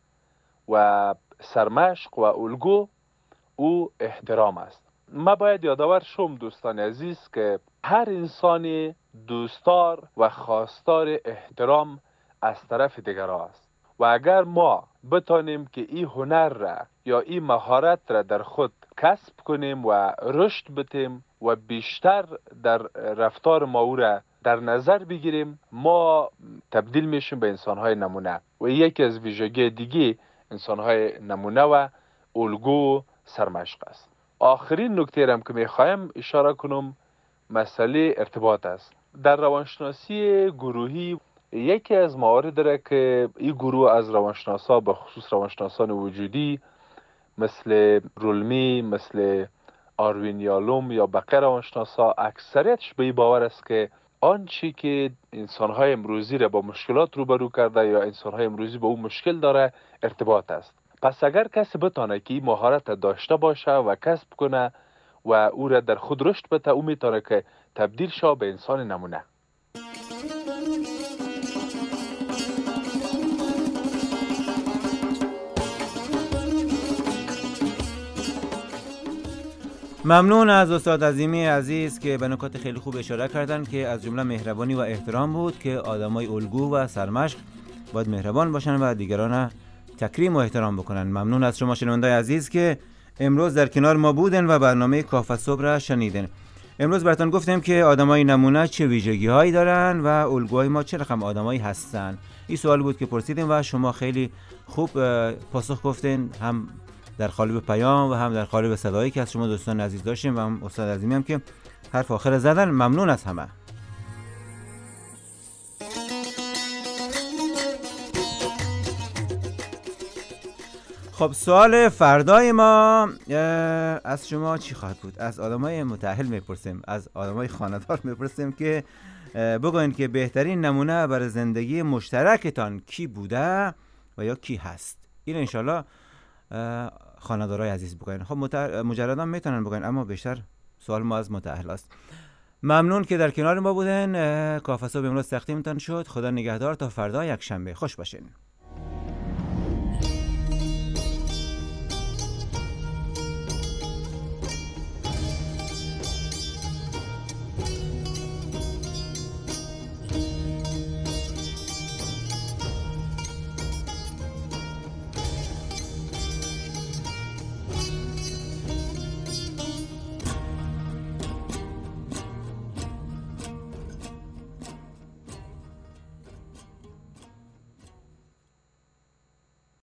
Speaker 11: و سرمشق و الگو، او احترام است. ما باید یادآور شوم دوستان عزیز که هر انسانی دوستدار و خواستار احترام از طرف دیگران است و اگر ما بتانیم که این هنر را یا این مهارت را در خود کسب کنیم و رشد بدیم و بیشتر در رفتار ما او را در نظر بگیریم، ما تبدیل میشیم به انسانهای نمونه و یکی از ویژگی دیگه انسانهای نمونه و الگو سرمشق است. آخرین نکته را که میخوایم اشاره کنم مسئله ارتباط است. در روانشناسی گروهی یکی از موارد را که این گروه از روانشناسا به خصوص روانشناسان وجودی مثل رولمی، مثل آروین یالوم یا بقیه روانشناسا اکثریتش به این باور است که آنچه که انسان‌های امروزی را با مشکلات روبرو کرده یا انسان‌های امروزی با اون مشکل داره ارتباط است. پس اگر کسی بتونه که این مهارت داشته باشه و کسب کنه و او را در خود رشد بده، او میتونه که تبدیل شه به انسان نمونه.
Speaker 4: ممنون از استاد عظیمی عزیز که به نکات خیلی خوب اشاره کردن که از جمله مهربانی و احترام بود که آدمای الگو و سرمشق باید مهربان باشن و دیگران تکریم و احترام بکنن. ممنون از شما شنوندای عزیز که امروز در کنار ما بودن و برنامه کافه صبح را شنیدن. امروز براتون گفتیم که آدمای نمونه چه ویژگی‌هایی دارن و الگوهای ما چه رقم آدمایی هستن. این سوال بود که پرسیدیم و شما خیلی خوب پاسخ گفتین، هم در قالب پیام و هم در قالب صدایی که از شما دوستان عزیز داشتیم و هم استاد عظیمی هم که حرف آخر زدن. ممنون از همه. خب سوال فردای ما از شما چی خواهد بود؟ از آدمای متأهل میپرسیم، از آدمای خانه‌دار میپرسیم که بگوین که بهترین نمونه برای زندگی مشترکتان کی بوده و یا کی هست. این انشالله خانه‌دارای عزیز بگوین. خب مجردان میتونن بگوین اما بیشتر سوال ما از متأهل است. ممنون که در کنار ما بودن. کافه صبح امروز تقدیمتان شد. خدا نگهدار تا فردا یک شنبه. خوش باشین.